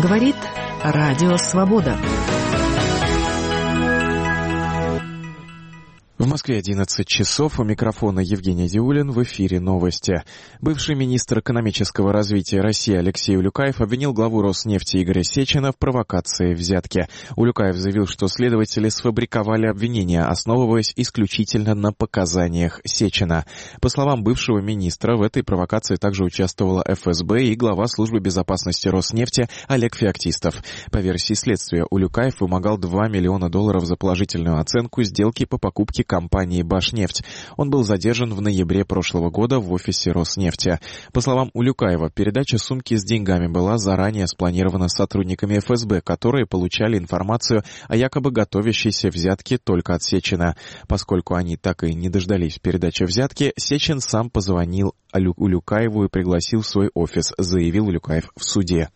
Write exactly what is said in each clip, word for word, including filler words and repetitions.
Говорит Радио Свобода. В Москве одиннадцать часов. У микрофона Евгений Диулин. В эфире новости. Бывший министр экономического развития России Алексей Улюкаев обвинил главу Роснефти Игоря Сечина в провокации взятки. Улюкаев заявил, что следователи сфабриковали обвинения, основываясь исключительно на показаниях Сечина. По словам бывшего министра, в этой провокации также участвовала эф эс бэ и глава службы безопасности Роснефти Олег Феоктистов. По версии следствия, Улюкаев вымогал два миллиона долларов за положительную оценку сделки по покупке компании «Башнефть». Он был задержан в ноябре прошлого года в офисе Роснефти. По словам Улюкаева, передача сумки с деньгами была заранее спланирована сотрудниками эф эс бэ, которые получали информацию о якобы готовящейся взятке только от Сечина. Поскольку они так и не дождались передачи взятки, Сечин сам позвонил Улюкаеву и пригласил в свой офис, заявил Улюкаев в суде.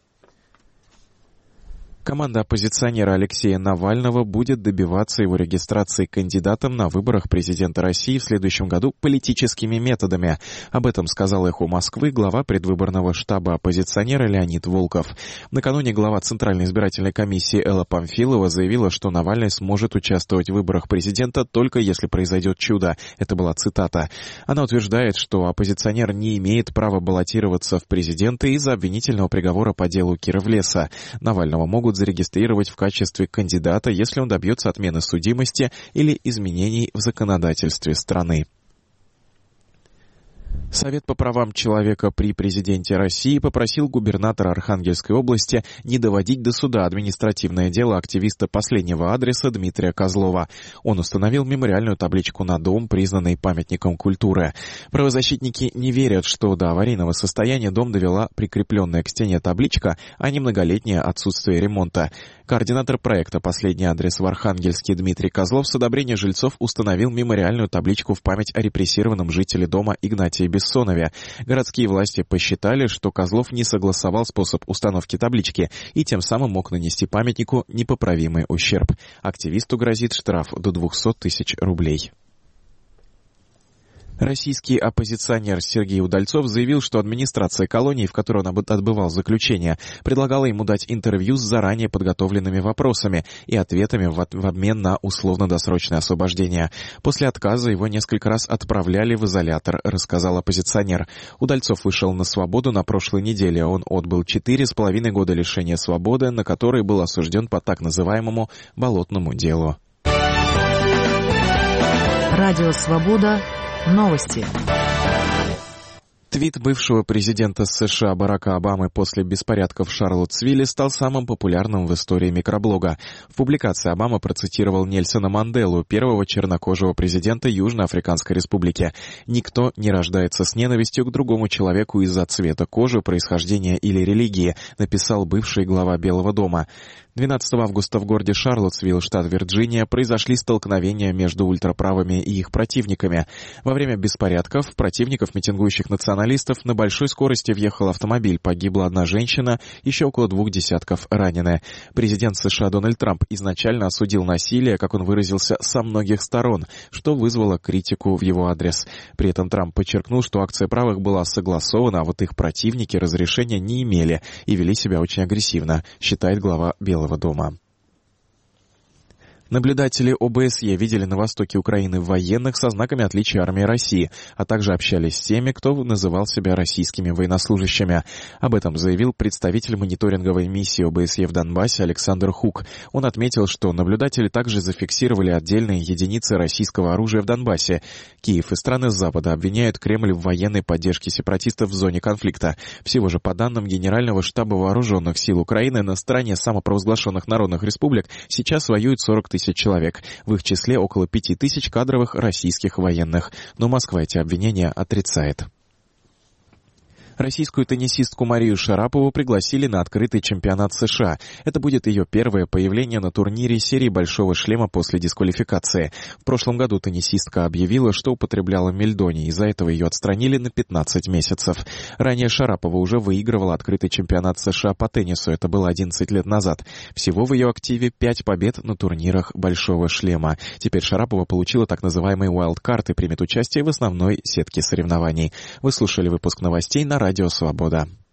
Команда оппозиционера Алексея Навального будет добиваться его регистрации кандидатом на выборах президента России в следующем году политическими методами. Об этом сказал «Эхо Москвы» глава предвыборного штаба оппозиционера Леонид Волков. Накануне глава Центральной избирательной комиссии Элла Памфилова заявила, что Навальный сможет участвовать в выборах президента только если произойдет чудо. Это была цитата. Она утверждает, что оппозиционер не имеет права баллотироваться в президенты из-за обвинительного приговора по делу Кировлеса. Навального могут зарегистрировать в качестве кандидата, если он добьется отмены судимости или изменений в законодательстве страны. Совет по правам человека при президенте России попросил губернатора Архангельской области не доводить до суда административное дело активиста последнего адреса Дмитрия Козлова. Он установил мемориальную табличку на дом, признанный памятником культуры. Правозащитники не верят, что до аварийного состояния дом довела прикрепленная к стене табличка, а не многолетнее отсутствие ремонта. Координатор проекта «Последний адрес» в Архангельске Дмитрий Козлов с одобрения жильцов установил мемориальную табличку в память о репрессированном жителе дома Игнатии Бессонове. Городские власти посчитали, что Козлов не согласовал способ установки таблички и тем самым мог нанести памятнику непоправимый ущерб. Активисту грозит штраф до двухсот тысяч рублей. Российский оппозиционер Сергей Удальцов заявил, что администрация колонии, в которой он отбывал заключение, предлагала ему дать интервью с заранее подготовленными вопросами и ответами в, от- в обмен на условно-досрочное освобождение. После отказа его несколько раз отправляли в изолятор, рассказал оппозиционер. Удальцов вышел на свободу на прошлой неделе. Он отбыл четыре с половиной года лишения свободы, на которые был осужден по так называемому «болотному делу». Радио Свобода. Новости. Твит бывшего президента США Барака Обамы после беспорядков в Шарлоттсвилле стал самым популярным в истории микроблога. В публикации Обама процитировал Нельсона Манделу, первого чернокожего президента Южноафриканской Республики. «Никто не рождается с ненавистью к другому человеку из-за цвета кожи, происхождения или религии», написал бывший глава Белого дома. двенадцатого августа в городе Шарлоттсвилл, штат Вирджиния, произошли столкновения между ультраправыми и их противниками. Во время беспорядков противников митингующих националистов на большой скорости въехал автомобиль, погибла одна женщина, еще около двух десятков ранены. Президент США Дональд Трамп изначально осудил насилие, как он выразился, со многих сторон, что вызвало критику в его адрес. При этом Трамп подчеркнул, что акция правых была согласована, а вот их противники разрешения не имели и вели себя очень агрессивно, считает глава Белого дома. Наблюдатели о бэ эс е видели на востоке Украины военных со знаками отличия армии России, а также общались с теми, кто называл себя российскими военнослужащими. Об этом заявил представитель мониторинговой миссии о бэ эс е в Донбассе Александр Хук. Он отметил, что наблюдатели также зафиксировали отдельные единицы российского оружия в Донбассе. Киев и страны Запада обвиняют Кремль в военной поддержке сепаратистов в зоне конфликта. Всего же, по данным Генерального штаба Вооруженных сил Украины, на стороне самопровозглашенных народных республик сейчас воюют сорок тысяч человек, в их числе около пяти тысяч кадровых российских военных. Но Москва эти обвинения отрицает. Российскую теннисистку Марию Шарапову пригласили на открытый чемпионат США. Это будет ее первое появление на турнире серии «Большого шлема» после дисквалификации. В прошлом году теннисистка объявила, что употребляла мельдоний. Из-за этого ее отстранили на пятнадцать месяцев. Ранее Шарапова уже выигрывала открытый чемпионат США по теннису. Это было одиннадцать лет назад. Всего в ее активе пять побед на турнирах «Большого шлема». Теперь Шарапова получила так называемый «Wildcard» и примет участие в основной сетке соревнований. Вы слушали выпуск новостей на Радио Свобода.